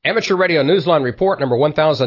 Amateur Radio Newsline Report number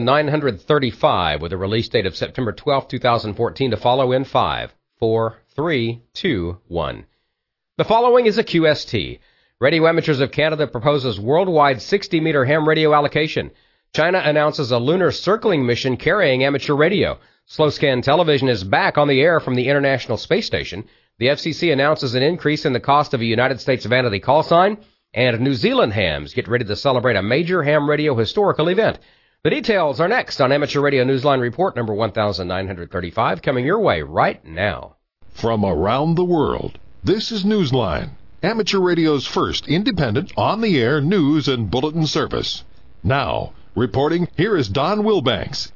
1935 with a release date of September 12, 2014 to follow in 5, 4, 3, 2, 1. The following is a QST. Radio Amateurs of Canada proposes worldwide 60-meter ham radio allocation. China announces a lunar circling mission carrying amateur radio. Slow-scan television is back on the air from the International Space Station. The FCC announces an increase in the cost of a United States vanity call sign. And New Zealand hams get ready to celebrate a major ham radio historical event. The details are next on Amateur Radio Newsline Report number 1935, coming your way right now. From around the world, this is Newsline, Amateur Radio's first independent, on-the-air news and bulletin service. Now, reporting, here is Don Wilbanks,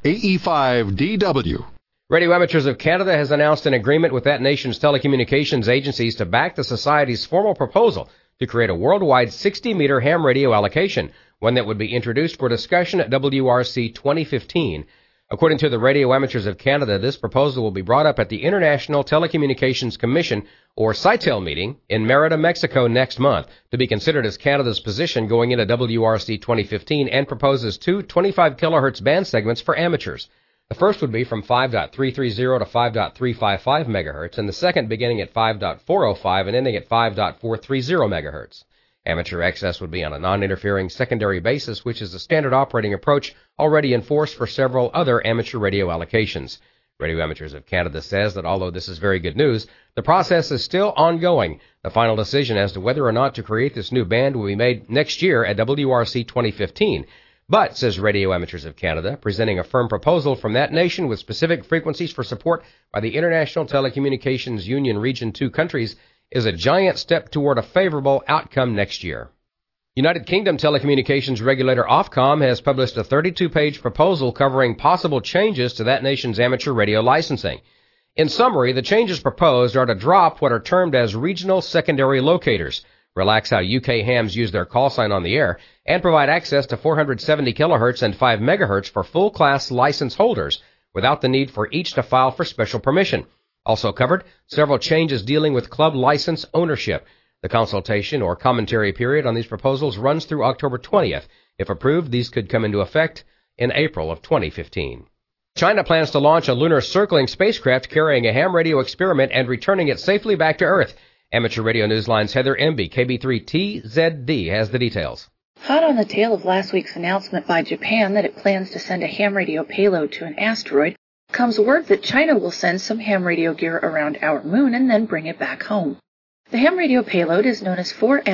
AE5DW. Radio Amateurs of Canada has announced an agreement with that nation's telecommunications agencies to back the Society's formal proposal to create a worldwide 60-meter ham radio allocation, one that would be introduced for discussion at WRC 2015. According to the Radio Amateurs of Canada, this proposal will be brought up at the International Telecommunications Commission, or CITEL, meeting in Merida, Mexico next month, to be considered as Canada's position going into WRC 2015, and proposes two 25 kilohertz band segments for amateurs. The first would be from 5.330 to 5.355 megahertz, and the second beginning at 5.405 and ending at 5.430 megahertz. Amateur access would be on a non-interfering secondary basis, which is a standard operating approach already enforced for several other amateur radio allocations. Radio Amateurs of Canada says that although this is very good news, the process is still ongoing. The final decision as to whether or not to create this new band will be made next year at WRC 2015. But, says Radio Amateurs of Canada, presenting a firm proposal from that nation with specific frequencies for support by the International Telecommunications Union Region 2 countries is a giant step toward a favorable outcome next year. United Kingdom telecommunications regulator Ofcom has published a 32-page proposal covering possible changes to that nation's amateur radio licensing. In summary, the changes proposed are to drop what are termed as regional secondary locators, relax how UK hams use their call sign on the air, and provide access to 470 kilohertz and 5 megahertz for full-class license holders without the need for each to file for special permission. Also covered, several changes dealing with club license ownership. The consultation or commentary period on these proposals runs through October 20th. If approved, these could come into effect in April of 2015. China plans to launch a lunar circling spacecraft carrying a ham radio experiment and returning it safely back to Earth. Amateur Radio Newsline's Heather Emby, KB3TZD, has the details. Hot on the tail of last week's announcement by Japan that it plans to send a ham radio payload to an asteroid, comes word that China will send some ham radio gear around our moon and then bring it back home. The ham radio payload is known as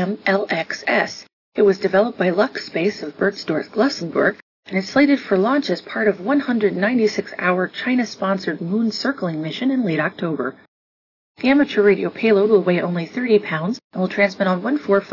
4M-LXS. It was developed by LuxSpace of Bernstorff, Luxembourg, and is slated for launch as part of 196-hour China-sponsored moon circling mission in late October. The amateur radio payload will weigh only 30 pounds and will transmit on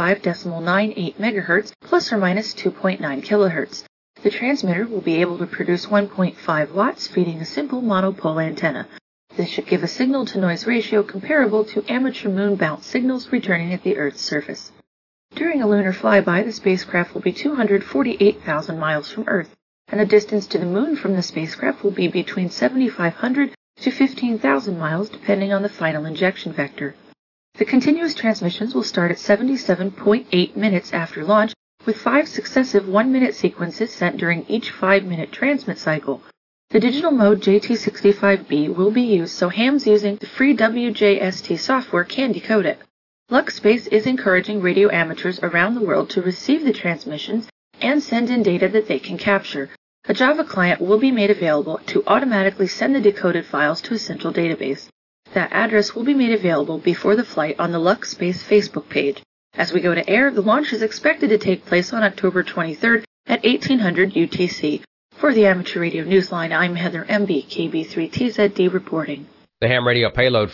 145.98 megahertz plus or minus 2.9 kilohertz. The transmitter will be able to produce 1.5 watts, feeding a simple monopole antenna. This should give a signal-to-noise ratio comparable to amateur moon bounce signals returning at the Earth's surface. During a lunar flyby, the spacecraft will be 248,000 miles from Earth, and the distance to the moon from the spacecraft will be between 7,500 to 15,000 miles, depending on the final injection vector. The continuous transmissions will start at 77.8 minutes after launch, with 5 successive 1-minute sequences sent during each 5-minute transmit cycle. The digital mode JT65B will be used so hams using the free WJST software can decode it. LuxSpace is encouraging radio amateurs around the world to receive the transmissions and send in data that they can capture. A Java client will be made available to automatically send the decoded files to a central database. That address will be made available before the flight on the LuxSpace Facebook page. As we go to air, the launch is expected to take place on October 23rd at 1800 UTC. For the Amateur Radio Newsline, I'm Heather Emby, KB3TZD reporting. The ham radio payload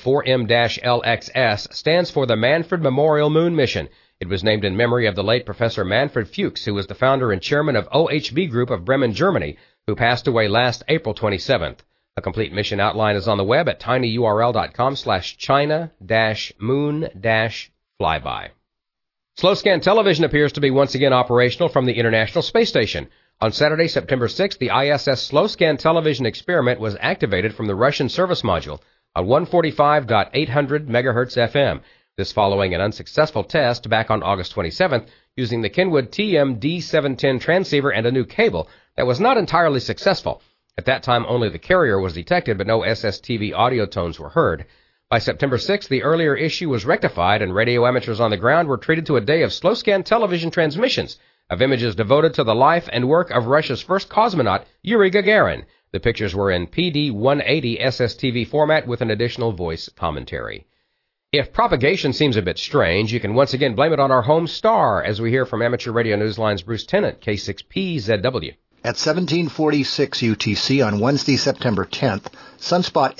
4M-LXS stands for the Manfred Memorial Moon Mission. It was named in memory of the late Professor Manfred Fuchs, who was the founder and chairman of OHB Group of Bremen, Germany, who passed away last April 27th. A complete mission outline is on the web at tinyurl.com/China-moon-flyby. Slow-scan television appears to be once again operational from the International Space Station. On Saturday, September 6th, the ISS slow-scan television experiment was activated from the Russian service module on 145.800 MHz FM. This following an unsuccessful test back on August 27th using the Kenwood TM-D710 transceiver and a new cable that was not entirely successful. At that time, only the carrier was detected, but no SSTV audio tones were heard. By September 6th, the earlier issue was rectified, and radio amateurs on the ground were treated to a day of slow-scan television transmissions of images devoted to the life and work of Russia's first cosmonaut, Yuri Gagarin. The pictures were in PD-180 SSTV format with an additional voice commentary. If propagation seems a bit strange, you can once again blame it on our home star, as we hear from Amateur Radio Newsline's Bruce Tennant, K6PZW. At 1746 UTC on Wednesday, September 10th, sunspot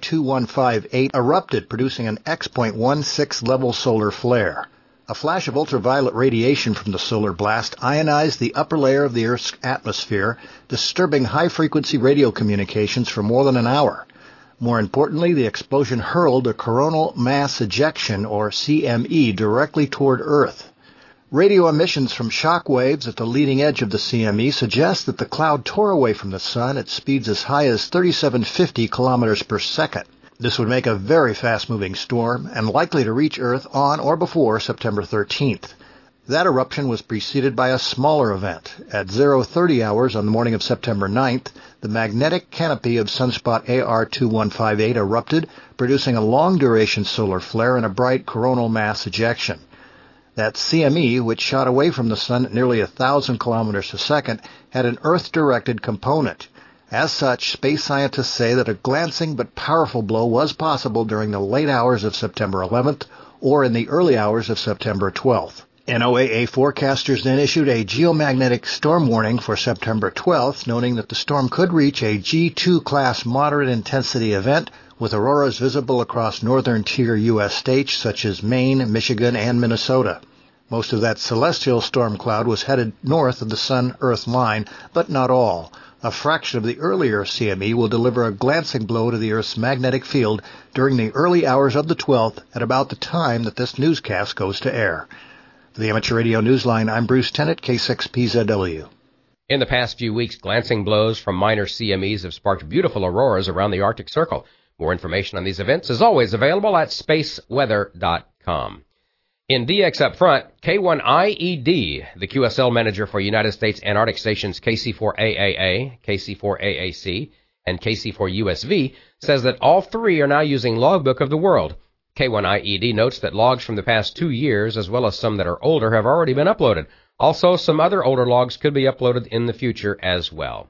AR2158 erupted, producing an X.16 level solar flare. A flash of ultraviolet radiation from the solar blast ionized the upper layer of the Earth's atmosphere, disturbing high-frequency radio communications for more than an hour. More importantly, the explosion hurled a coronal mass ejection, or CME, directly toward Earth. Radio emissions from shock waves at the leading edge of the CME suggest that the cloud tore away from the sun at speeds as high as 3,750 kilometers per second. This would make a very fast-moving storm and likely to reach Earth on or before September 13th. That eruption was preceded by a smaller event. At 0:30 hours on the morning of September 9th, the magnetic canopy of sunspot AR2158 erupted, producing a long-duration solar flare and a bright coronal mass ejection. That CME, which shot away from the sun at nearly 1,000 kilometers a second, had an Earth-directed component. As such, space scientists say that a glancing but powerful blow was possible during the late hours of September 11th or in the early hours of September 12th. NOAA forecasters then issued a geomagnetic storm warning for September 12th, noting that the storm could reach a G2 class moderate intensity event with auroras visible across northern tier U.S. states such as Maine, Michigan, and Minnesota. Most of that celestial storm cloud was headed north of the Sun-Earth line, but not all. A fraction of the earlier CME will deliver a glancing blow to the Earth's magnetic field during the early hours of the 12th at about the time that this newscast goes to air. For the Amateur Radio Newsline, I'm Bruce Tennant, K6PZW. In the past few weeks, glancing blows from minor CMEs have sparked beautiful auroras around the Arctic Circle. More information on these events is always available at spaceweather.com. In DX Up Front, K1IED, the QSL manager for United States Antarctic Stations KC4AAA, KC4AAC, and KC4USV, says that all three are now using Logbook of the World. K1IED notes that logs from the past 2 years, as well as some that are older, have already been uploaded. Also, some other older logs could be uploaded in the future as well.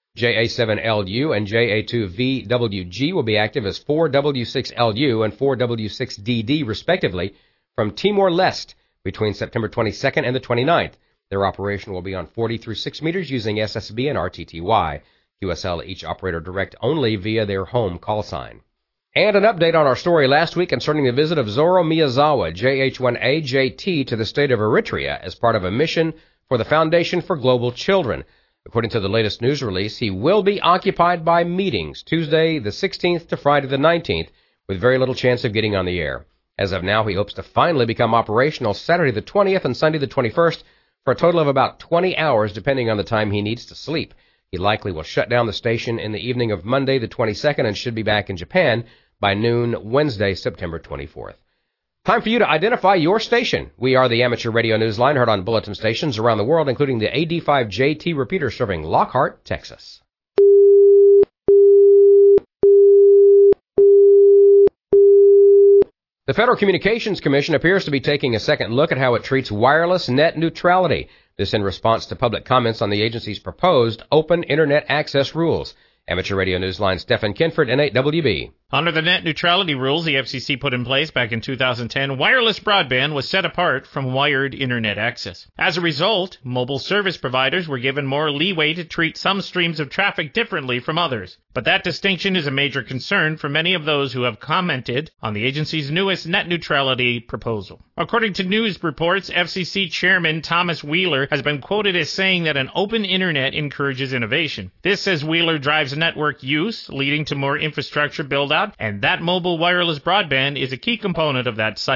JA7LU and JA2VWG will be active as 4W6LU and 4W6DD, respectively, from Timor-Leste between September 22nd and the 29th. Their operation will be on 40 through 6 meters using SSB and RTTY. QSL each operator direct only via their home call sign. And an update on our story last week concerning the visit of Zoro Miyazawa, JH1A-JT, to the state of Eritrea as part of a mission for the Foundation for Global Children. According to the latest news release, he will be occupied by meetings Tuesday the 16th to Friday the 19th, with very little chance of getting on the air. As of now, he hopes to finally become operational Saturday the 20th and Sunday the 21st for a total of about 20 hours, depending on the time he needs to sleep. He likely will shut down the station in the evening of Monday the 22nd and should be back in Japan by noon Wednesday, September 24th. Time for you to identify your station. We are the Amateur Radio Newsline, heard on bulletin stations around the world, including the AD5JT repeater serving Lockhart, Texas. The Federal Communications Commission appears to be taking a second look at how it treats wireless net neutrality. This in response to public comments on the agency's proposed open Internet access rules. Amateur Radio Newsline, Stephen Kinford, N8WB. Under the net neutrality rules the FCC put in place back in 2010, wireless broadband was set apart from wired Internet access. As a result, mobile service providers were given more leeway to treat some streams of traffic differently from others. But that distinction is a major concern for many of those who have commented on the agency's newest net neutrality proposal. According to news reports, FCC Chairman Thomas Wheeler has been quoted as saying that an open Internet encourages innovation. This, says Wheeler, drives network use, leading to more infrastructure build-out, and that mobile wireless broadband is a key component of that cycle.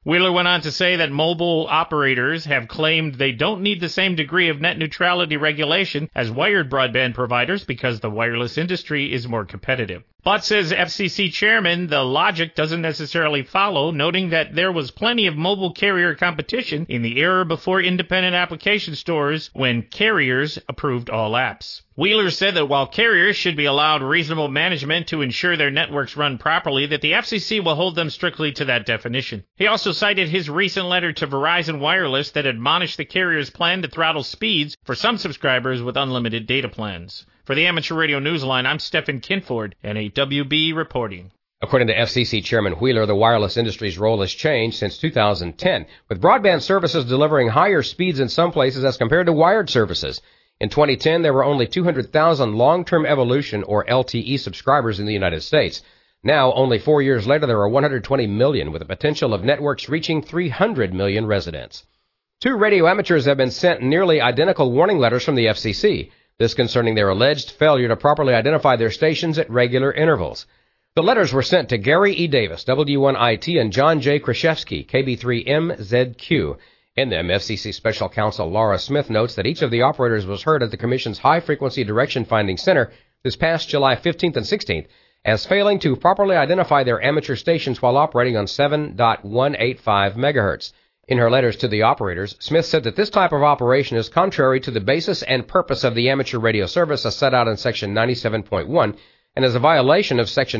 Wheeler went on to say that mobile operators have claimed they don't need the same degree of net neutrality regulation as wired broadband providers because the wireless industry is more competitive. But, says FCC chairman, the logic doesn't necessarily follow, noting that there was plenty of mobile carrier competition in the era before independent application stores when carriers approved all apps. Wheeler said that while carriers should be allowed reasonable management to ensure their networks run properly, that the FCC will hold them strictly to that definition. He also cited his recent letter to Verizon Wireless that admonished the carrier's plan to throttle speeds for some subscribers with unlimited data plans. For the Amateur Radio Newsline, I'm Stephen Kinford, NAWB reporting. According to FCC Chairman Wheeler, the wireless industry's role has changed since 2010, with broadband services delivering higher speeds in some places as compared to wired services. In 2010, there were only 200,000 long-term evolution, or LTE, subscribers in the United States. Now, only 4 years later, there are 120 million, with a potential of networks reaching 300 million residents. 2 radio amateurs have been sent nearly identical warning letters from the FCC, this concerning their alleged failure to properly identify their stations at regular intervals. The letters were sent to Gary E. Davis, W1IT, and John J. Kraszewski, KB3MZQ. In them, FCC Special Counsel Laura Smith notes that each of the operators was heard at the Commission's High Frequency Direction Finding Center this past July 15th and 16th as failing to properly identify their amateur stations while operating on 7.185 megahertz. In her letters to the operators, Smith said that this type of operation is contrary to the basis and purpose of the amateur radio service as set out in Section 97.1 and is a violation of Section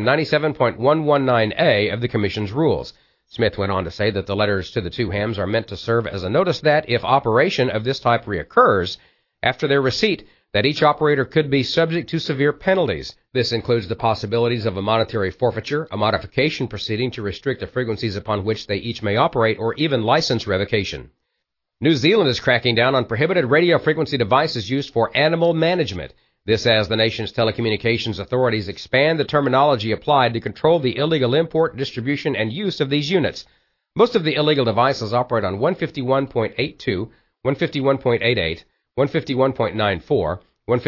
97.119A of the Commission's rules. Smith went on to say that the letters to the 2 hams are meant to serve as a notice that, if operation of this type reoccurs after their receipt, that each operator could be subject to severe penalties. This includes the possibilities of a monetary forfeiture, a modification proceeding to restrict the frequencies upon which they each may operate, or even license revocation. New Zealand is cracking down on prohibited radio frequency devices used for animal management. This as the nation's telecommunications authorities expand the terminology applied to control the illegal import, distribution, and use of these units. Most of the illegal devices operate on 151.82, 151.88, 151.94,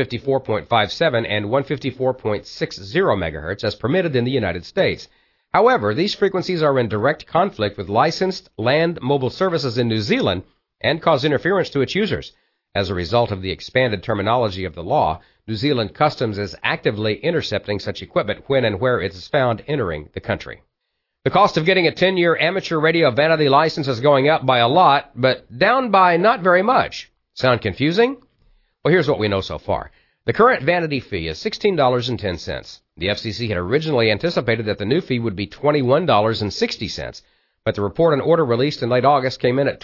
154.57, and 154.60 megahertz as permitted in the United States. However, these frequencies are in direct conflict with licensed land mobile services in New Zealand and cause interference to its users. As a result of the expanded terminology of the law, New Zealand Customs is actively intercepting such equipment when and where it is found entering the country. The cost of getting a 10-year amateur radio vanity license is going up by a lot, but down by not very much. Sound confusing? Well, here's what we know so far. The current vanity fee is $16.10. The FCC had originally anticipated that the new fee would be $21.60, but the report and order released in late August came in at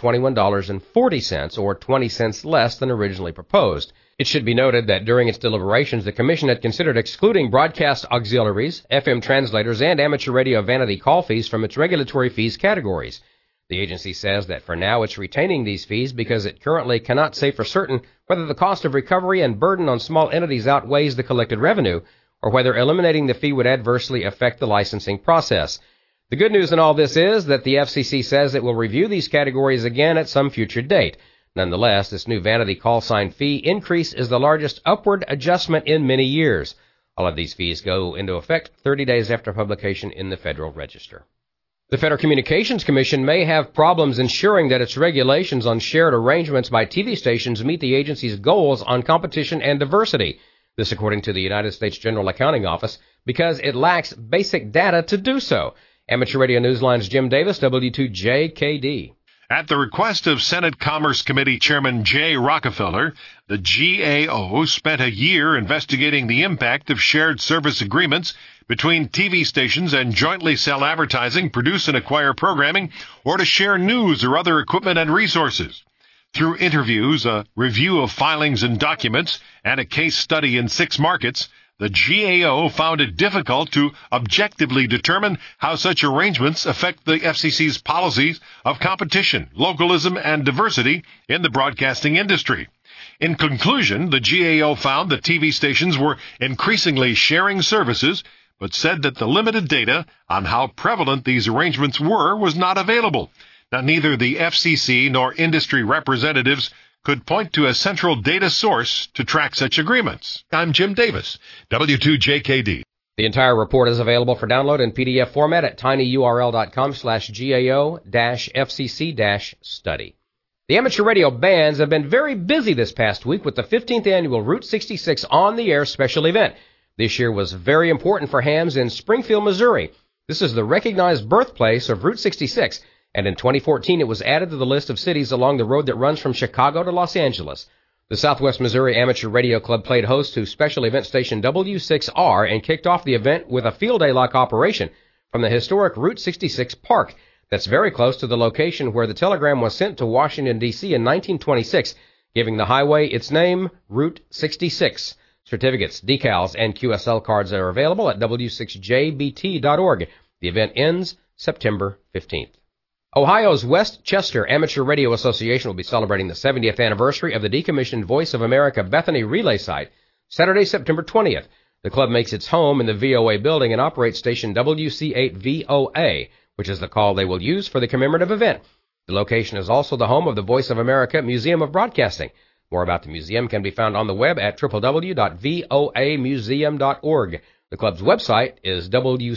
$21.40, or 20 cents less than originally proposed. It should be noted that during its deliberations, the Commission had considered excluding broadcast auxiliaries, FM translators, and amateur radio vanity call fees from its regulatory fees categories. The agency says that for now it's retaining these fees because it currently cannot say for certain whether the cost of recovery and burden on small entities outweighs the collected revenue, or whether eliminating the fee would adversely affect the licensing process. The good news in all this is that the FCC says it will review these categories again at some future date. Nonetheless, this new vanity call sign fee increase is the largest upward adjustment in many years. All of these fees go into effect 30 days after publication in the Federal Register. The Federal Communications Commission may have problems ensuring that its regulations on shared arrangements by TV stations meet the agency's goals on competition and diversity. This according to the United States General Accounting Office, because it lacks basic data to do so. Amateur Radio Newsline's Jim Davis, W2JKD. At the request of Senate Commerce Committee Chairman Jay Rockefeller, the GAO spent a year investigating the impact of shared service agreements between TV stations and jointly sell advertising, produce and acquire programming, or to share news or other equipment and resources. Through interviews, a review of filings and documents, and a case study in 6 markets, the GAO found it difficult to objectively determine how such arrangements affect the FCC's policies of competition, localism, and diversity in the broadcasting industry. In conclusion, the GAO found that TV stations were increasingly sharing services, but said that the limited data on how prevalent these arrangements were was not available. Now, neither the FCC nor industry representatives could point to a central data source to track such agreements. I'm Jim Davis, W2JKD. The entire report is available for download in PDF format at tinyurl.com/GAO-FCC-study. The amateur radio bands have been very busy this past week with the 15th annual Route 66 On the Air special event. This year was very important for hams in Springfield, Missouri. This is the recognized birthplace of Route 66, and in 2014 it was added to the list of cities along the road that runs from Chicago to Los Angeles. The Southwest Missouri Amateur Radio Club played host to special event station W6R and kicked off the event with a field day-like operation from the historic Route 66 Park. That's very close to the location where the telegram was sent to Washington, D.C. in 1926, giving the highway its name, Route 66. Certificates, decals, and QSL cards are available at w6jbt.org. The event ends September 15th. Ohio's West Chester Amateur Radio Association will be celebrating the 70th anniversary of the decommissioned Voice of America Bethany relay site, Saturday, September 20th. The club makes its home in the VOA building and operates station WC8VOA, which is the call they will use for the commemorative event. The location is also the home of the Voice of America Museum of Broadcasting. More about the museum can be found on the web at www.voamuseum.org. The club's website is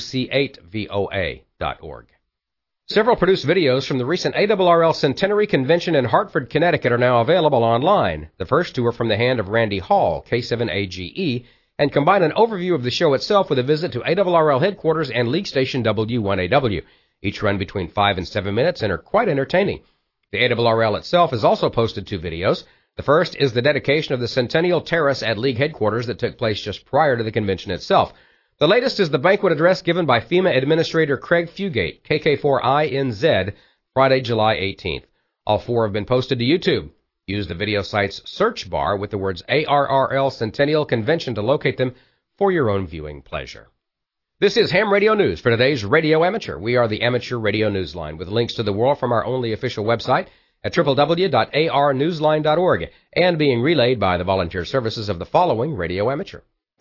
wc8voa.org. Several produced videos from the recent ARRL Centenary Convention in Hartford, Connecticut are now available online. The first two are from the hand of Randy Hall, K7AGE, and combine an overview of the show itself with a visit to ARRL headquarters and league station W1AW. Each run between 5 and 7 minutes and are quite entertaining. The ARRL itself has also posted two videos. The first is the dedication of the Centennial Terrace at League headquarters that took place just prior to the convention itself. The latest is the banquet address given by FEMA Administrator Craig Fugate, KK4INZ, Friday, July 18th. All four have been posted to YouTube. Use the video site's search bar with the words ARRL Centennial Convention to locate them for your own viewing pleasure. This is Ham Radio News for today's Radio Amateur. We are the Amateur Radio Newsline with links to the world from our only official website at www.arnewsline.org and being relayed by the volunteer services of the following Radio Amateur.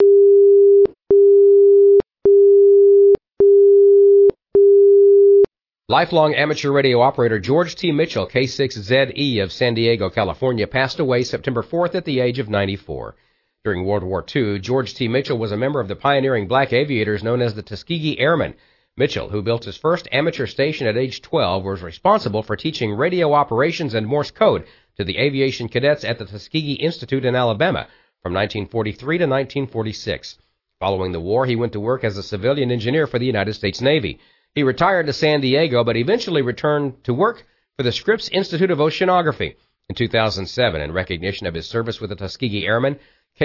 Lifelong amateur radio operator George T. Mitchell, K6ZE of San Diego, California, passed away September 4th at the age of 94. During World War II, George T. Mitchell was a member of the pioneering black aviators known as the Tuskegee Airmen. Mitchell, who built his first amateur station at age 12, was responsible for teaching radio operations and Morse code to the aviation cadets at the Tuskegee Institute in Alabama from 1943 to 1946. Following the war, he went to work as a civilian engineer for the United States Navy. He retired to San Diego, but eventually returned to work for the Scripps Institute of Oceanography. In 2007, in recognition of his service with the Tuskegee Airmen,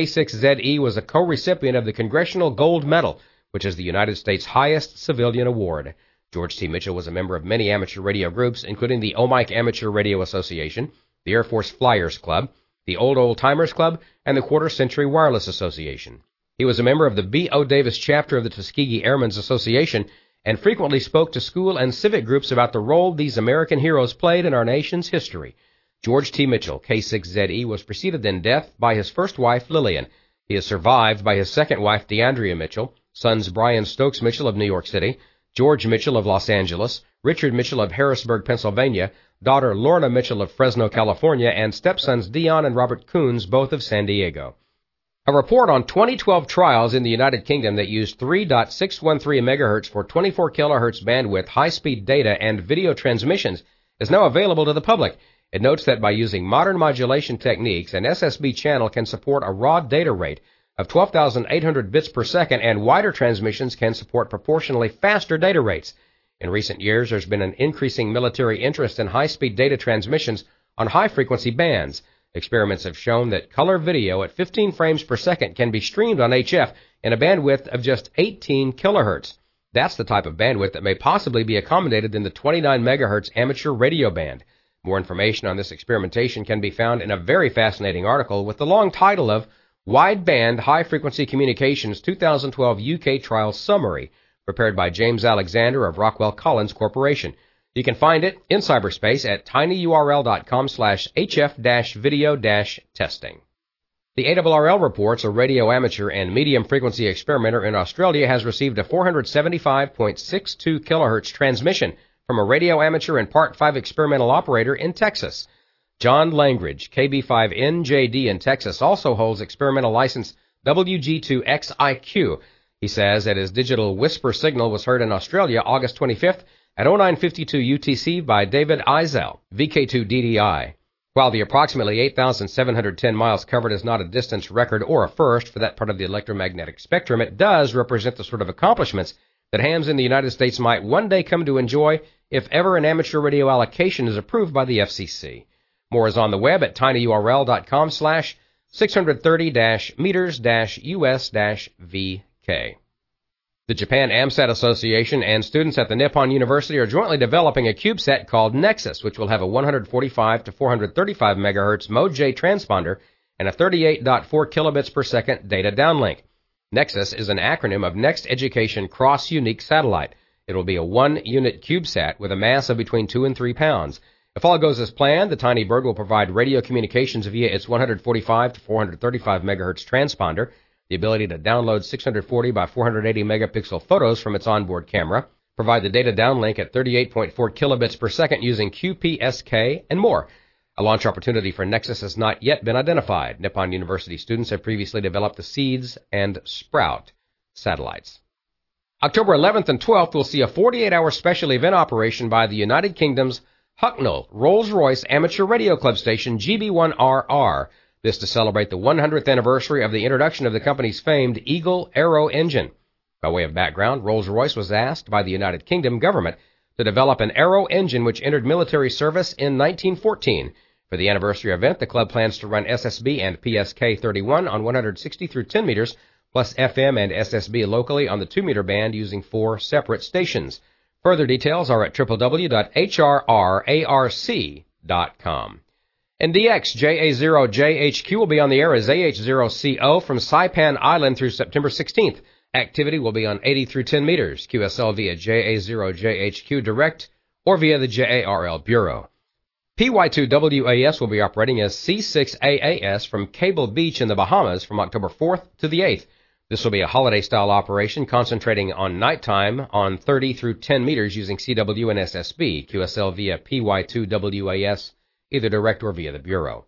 K6ZE was a co-recipient of the Congressional Gold Medal, which is the United States' highest civilian award. George T. Mitchell was a member of many amateur radio groups, including the OMIC Amateur Radio Association, the Air Force Flyers Club, the Old Timers Club, and the Quarter Century Wireless Association. He was a member of the B.O. Davis chapter of the Tuskegee Airmen's Association and frequently spoke to school and civic groups about the role these American heroes played in our nation's history. George T. Mitchell, K6ZE, was preceded in death by his first wife, Lillian. He is survived by his second wife, DeAndrea Mitchell, sons Brian Stokes Mitchell of New York City, George Mitchell of Los Angeles, Richard Mitchell of Harrisburg, Pennsylvania, daughter Lorna Mitchell of Fresno, California, and stepsons Dion and Robert Coons, both of San Diego. A report on 2012 trials in the United Kingdom that used 3.613 MHz for 24 kHz bandwidth high-speed data and video transmissions is now available to the public. It notes that by using modern modulation techniques, an SSB channel can support a raw data rate of 12,800 bits per second, and wider transmissions can support proportionally faster data rates. In recent years, there's been an increasing military interest in high-speed data transmissions on high-frequency bands. Experiments have shown that color video at 15 frames per second can be streamed on HF in a bandwidth of just 18 kilohertz. That's the type of bandwidth that may possibly be accommodated in the 29 megahertz amateur radio band. More information on this experimentation can be found in a very fascinating article with the long title of Wideband High-Frequency Communications 2012 UK Trial Summary, prepared by James Alexander of Rockwell Collins Corporation. You can find it in cyberspace at tinyurl.com/hf-video-testing. The ARRL reports a radio amateur and medium frequency experimenter in Australia has received a 475.62 kHz transmission from a radio amateur and Part 5 experimental operator in Texas. John Langridge, KB5NJD in Texas, also holds experimental license WG2XIQ. He says that his digital whisper signal was heard in Australia August 25th at 0952 UTC by David Eisel, VK2DDI. While the approximately 8,710 miles covered is not a distance record or a first for that part of the electromagnetic spectrum, it does represent the sort of accomplishments that hams in the United States might one day come to enjoy if ever an amateur radio allocation is approved by the FCC. More is on the web at tinyurl.com/630-meters-US-VK. The Japan AMSAT Association and students at the Nippon University are jointly developing a CubeSat called Nexus, which will have a 145 to 435 MHz Mode J transponder and a 38.4 kilobits per second data downlink. Nexus is an acronym of Next Education Cross-Unique Satellite. It will be a one-unit CubeSat with a mass of between 2 and 3 pounds. If all goes as planned, the tiny bird will provide radio communications via its 145 to 435 MHz transponder, the ability to download 640 by 480 megapixel photos from its onboard camera, provide the data downlink at 38.4 kilobits per second using QPSK, and more. A launch opportunity for Nexus has not yet been identified. Nippon University students have previously developed the Seeds and Sprout satellites. October 11th and 12th will see a 48-hour special event operation by the United Kingdom's Hucknall Rolls-Royce Amateur Radio Club station GB1RR. This to celebrate the 100th anniversary of the introduction of the company's famed Eagle Aero engine. By way of background, Rolls-Royce was asked by the United Kingdom government to develop an Aero engine which entered military service in 1914. For the anniversary event, the club plans to run SSB and PSK 31 on 160 through 10 meters, plus FM and SSB locally on the 2-meter band using 4 separate stations. Further details are at www.hrrarc.com. And DX-JA0JHQ will be on the air as AH0CO from Saipan Island through September 16th. Activity will be on 80 through 10 meters, QSL via JA0JHQ direct or via the JARL Bureau. PY2WAS will be operating as C6AAS from Cable Beach in the Bahamas from October 4th to the 8th. This will be a holiday-style operation concentrating on nighttime on 30 through 10 meters using CW and SSB, QSL via PY2WAS, either direct or via the Bureau.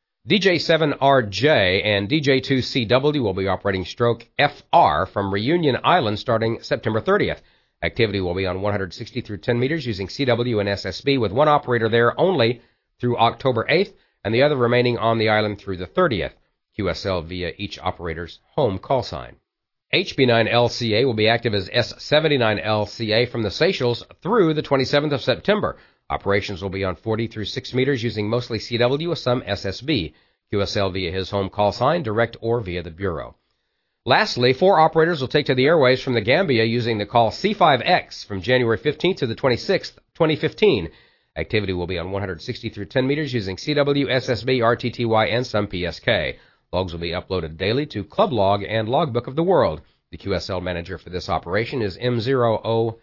DJ7RJ and DJ2CW will be operating stroke FR from Reunion Island starting September 30th. Activity will be on 160 through 10 meters using CW and SSB with one operator there only through October 8th and the other remaining on the island through the 30th. QSL via each operator's home call sign. HB9LCA will be active as S79LCA from the Seychelles through the 27th of September. Operations will be on 40 through 6 meters using mostly CW with some SSB. QSL via his home call sign, direct or via the Bureau. Lastly, 4 operators will take to the airwaves from the Gambia using the call C5X from January 15th to the 26th, 2015. Activity will be on 160 through 10 meters using CW, SSB, RTTY, and some PSK. Logs will be uploaded daily to Club Log and Logbook of the World. The QSL manager for this operation is M0OXO.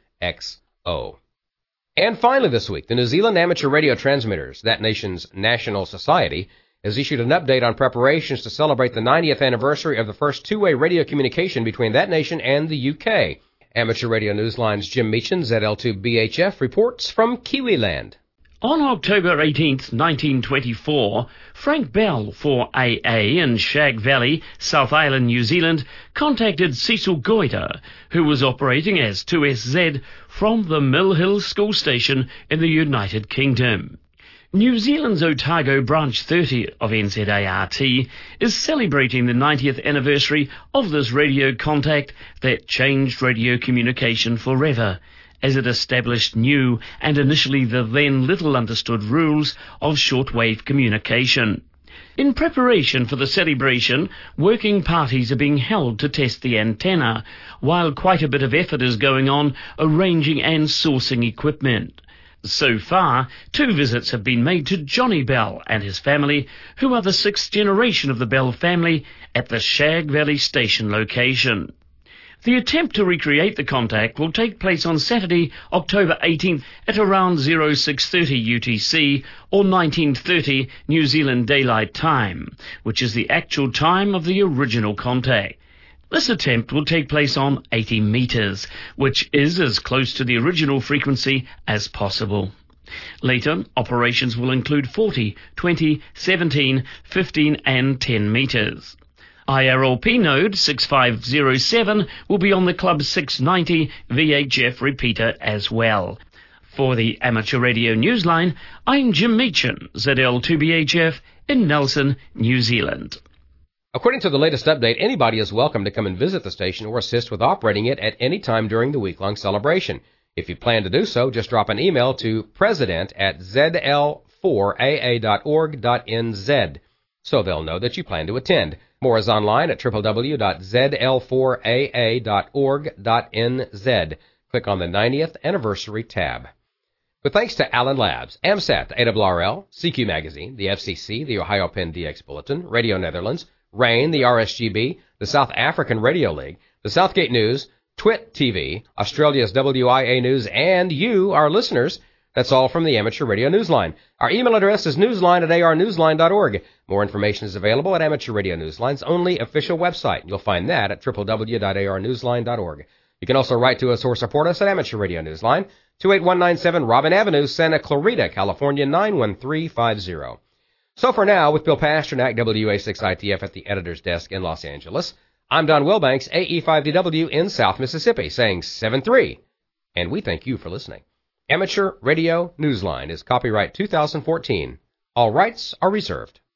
And finally this week, the New Zealand Amateur Radio Transmitters, that nation's national society, has issued an update on preparations to celebrate the 90th anniversary of the first two-way radio communication between that nation and the UK. Amateur Radio Newsline's Jim Meechan, ZL2BHF, reports from Kiwiland. On October 18, 1924, Frank Bell for AA in Shag Valley, South Island, New Zealand, contacted Cecil Goiter, who was operating as 2SZ from the Mill Hill School Station in the United Kingdom. New Zealand's Otago Branch 30 of NZART is celebrating the 90th anniversary of this radio contact that changed radio communication forever, as it established new and initially the then little understood rules of shortwave communication. In preparation for the celebration, working parties are being held to test the antenna, while quite a bit of effort is going on arranging and sourcing equipment. So far, 2 visits have been made to Johnny Bell and his family, who are the 6th generation of the Bell family, at the Shag Valley Station location. The attempt to recreate the contact will take place on Saturday, October 18th at around 0630 UTC or 1930 New Zealand Daylight Time, which is the actual time of the original contact. This attempt will take place on 80 meters, which is as close to the original frequency as possible. Later, operations will include 40, 20, 17, 15 and 10 meters. IRLP node 6507 will be on the Club 690 VHF repeater as well. For the Amateur Radio Newsline, I'm Jim Meacham, ZL2BHF in Nelson, New Zealand. According to the latest update, anybody is welcome to come and visit the station or assist with operating it at any time during the week-long celebration. If you plan to do so, just drop an email to president@zl4aa.org.nz so they'll know that you plan to attend. More is online at www.zl4aa.org.nz. Click on the 90th Anniversary tab. With thanks to Allen Labs, AMSAT, the ARRL, CQ Magazine, the FCC, the Ohio Penn DX Bulletin, Radio Netherlands, RAIN, the RSGB, the South African Radio League, the Southgate News, Twit TV, Australia's WIA News, and you, our listeners. That's all from the Amateur Radio Newsline. Our email address is newsline@arnewsline.org. More information is available at Amateur Radio Newsline's only official website. You'll find that at www.arnewsline.org. You can also write to us or support us at Amateur Radio Newsline, 28197 Robin Avenue, Santa Clarita, California, 91350. So for now, with Bill Pasternak, WA6ITF at the editor's desk in Los Angeles, I'm Don Wilbanks, AE5DW in South Mississippi, saying 7-3, and we thank you for listening. Amateur Radio Newsline is copyright 2014. All rights are reserved.